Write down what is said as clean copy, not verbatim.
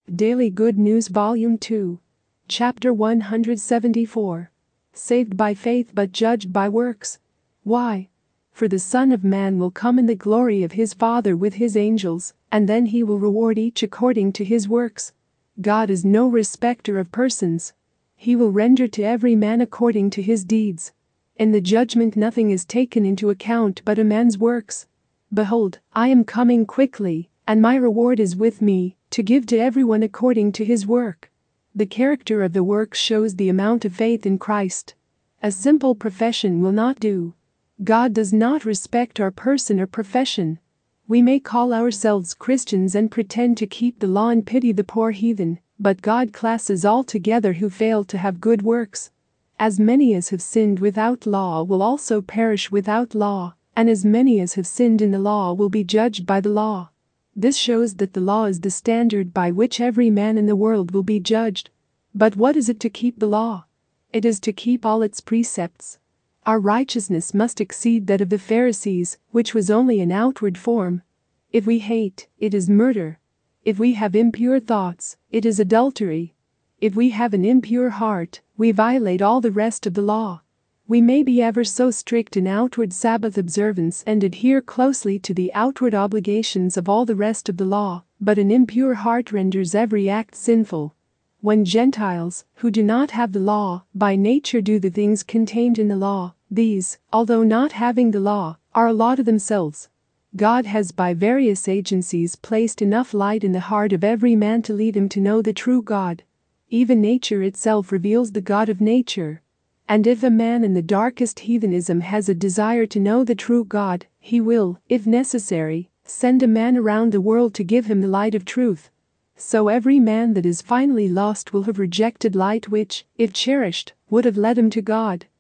Daily Good News Volume 2. Chapter 174. Saved by faith but judged by works. Why? For the Son of Man will come in the glory of his Father with his angels, and then he will reward each according to his works. God is no respecter of persons. He will render to every man according to his deeds. In the judgment nothing is taken into account but a man's works. Behold, I am coming quickly, and my reward is with me, to give to everyone according to his work. The character of the works shows the amount of faith in Christ. A simple profession will not do. God does not respect our person or profession. We may call ourselves Christians and pretend to keep the law and pity the poor heathen, but God classes all together who fail to have good works. As many as have sinned without law will also perish without law, and as many as have sinned in the law will be judged by the law. This shows that the law is the standard by which every man in the world will be judged. But what is it to keep the law? It is to keep all its precepts. Our righteousness must exceed that of the Pharisees, which was only an outward form. If we hate, it is murder. If we have impure thoughts, it is adultery. If we have an impure heart, we violate all the rest of the law. We may be ever so strict in outward Sabbath observance and adhere closely to the outward obligations of all the rest of the law, but an impure heart renders every act sinful. When Gentiles, who do not have the law, by nature do the things contained in the law, these, although not having the law, are a law to themselves. God has by various agencies placed enough light in the heart of every man to lead him to know the true God. Even nature itself reveals the God of nature. And if a man in the darkest heathenism has a desire to know the true God, he will, if necessary, send a man around the world to give him the light of truth. So every man that is finally lost will have rejected light which, if cherished, would have led him to God.